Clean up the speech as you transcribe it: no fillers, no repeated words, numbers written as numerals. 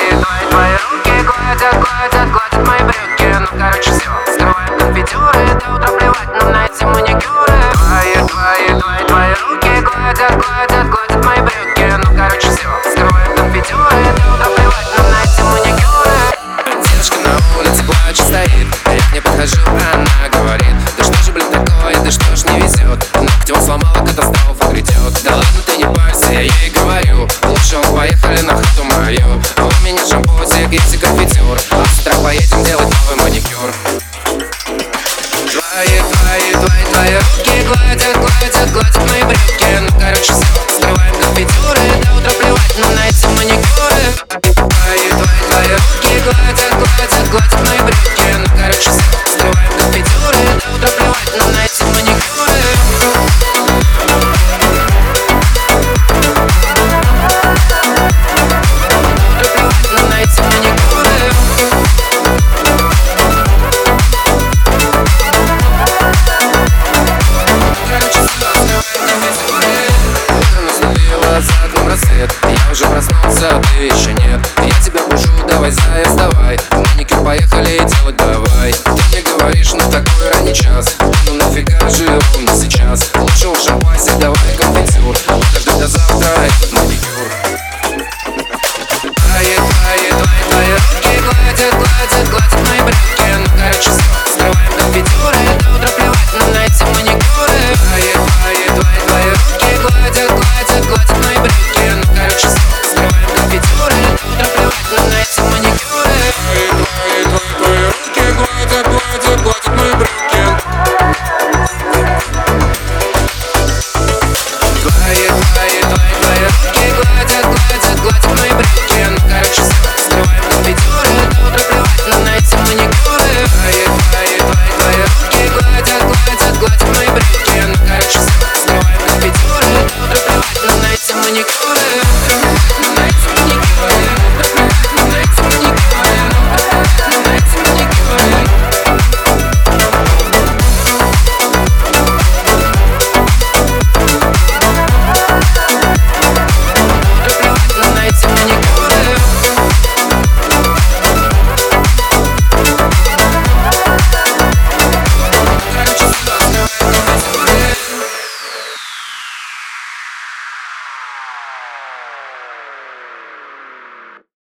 твои руки гладят мои брюки. Ну короче все, скрываем конфетюры. До утра плевать нам на эти маникюры. Твои руки гладят мои брюки. Ну короче все, скрываем конфетюры. До утра плевать нам на эти маникюры. Девушка на улице плачет стоит, а я к ней подхожу, она говорит: да что же, блин, такое, да что ж не везет. Ногти он сломала, катастрофа грядет. Да ладно ты не парься, я ей говорю, лучше он поехали на хату мою. А у меня шампусик, есть и конфетюр, а с утра поедем делать новый маникюр. Твои руки гладят мои брюки. Ну короче все, скрываем конфетюры. До утра плевать нам на эти маникюры. Твои руки гладят мои брюки. Ну короче все, скрываем конфетюры. До утра плевать нам на эти маникюры. До утра плевать нам на эти маникюры. За окном рассвет, я уже проснулся, а ты еще нет. Я тебя бужу, давай, заяц, давай. В маникюр поехали делать давай. Ты мне говоришь,